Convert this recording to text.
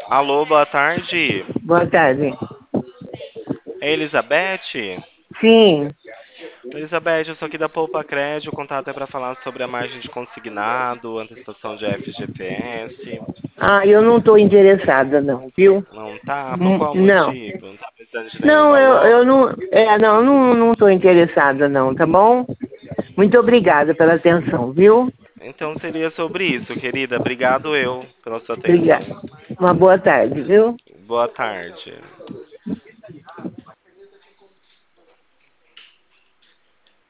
Alô, boa tarde. Boa tarde. É Elizabeth? Sim. Elizabeth, eu sou aqui da Poupa Crédito. O contato é para falar sobre a margem de consignado, antecipação de FGTS. Eu não estou interessada, não, viu? Não tá? Por qual Não. motivo? Não tá precisando de nenhum Não, eu valor? não. Não estou interessada, não, tá bom? Muito obrigada pela atenção, viu? Então seria sobre isso, querida. Obrigado eu pela sua Obrigada. atenção. Uma boa tarde, viu? Boa tarde.